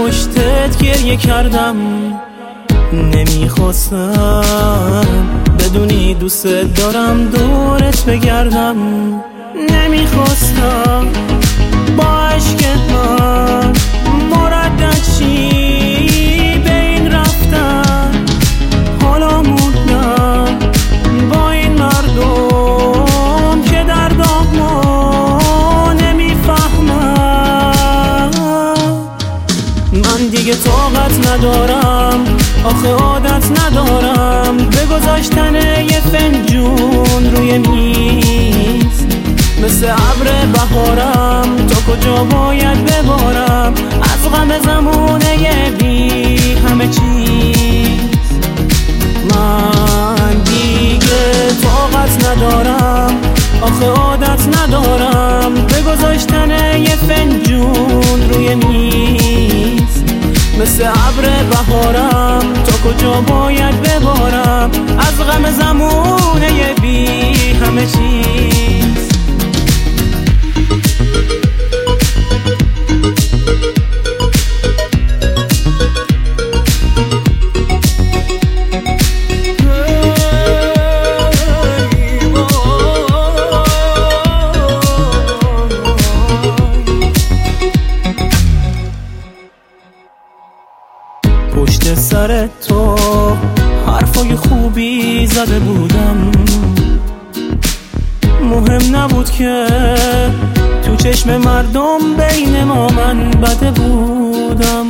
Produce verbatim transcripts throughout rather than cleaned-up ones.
پشتت گریه کردم، نمیخواستم بدونی دوست دارم دورت بگردم، نمیخواستم با عشق من مردد چی به این رفتن، حالا موندم با این مردم که دردامو نمیفهمم. من دیگه طاقت ندارم، آخه عادت ندارم به گذاشتن یه فنجون روی میز، مثل ابر بهارم تا کجا باید ببارم از غم زمونه بی همه چیز. من دیگه طاقت ندارم، آخه عادت ندارم به گذاشتن یه فنجون روی میز، مثل ابر بهارم تا کجا باید ببارم از غم زمونه بی همه چیز. پشت سر تو حرفای خوبی زده بودم، مهم نبود که تو چشم مردم بین ما من بده بودم.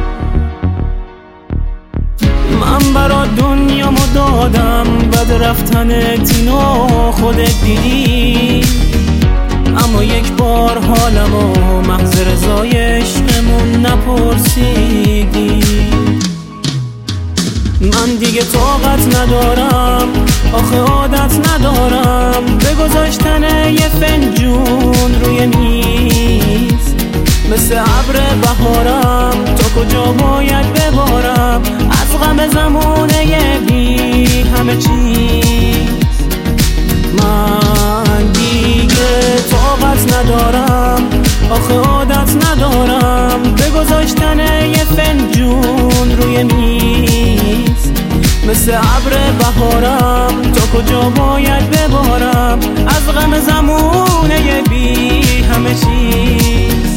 من برا دنیامو دادم، بد رفتن تینو خودت دیدی، اما یک بار حالمو محض رضای عشقمون نپرسیدی. من دیگه طاقت ندارم، آخه عادت ندارم به گذاشتن یه فنجون روی میز، مثل ابر بهارم تا کجا باید ببارم از غم زمونه بی همه چیز. من دیگه طاقت ندارم، آخه عادت ندارم به گذاشتن یه فنجون روی میز، مثل ابر بهارم تا کجا باید ببارم از غم زمونه بی همه چیز.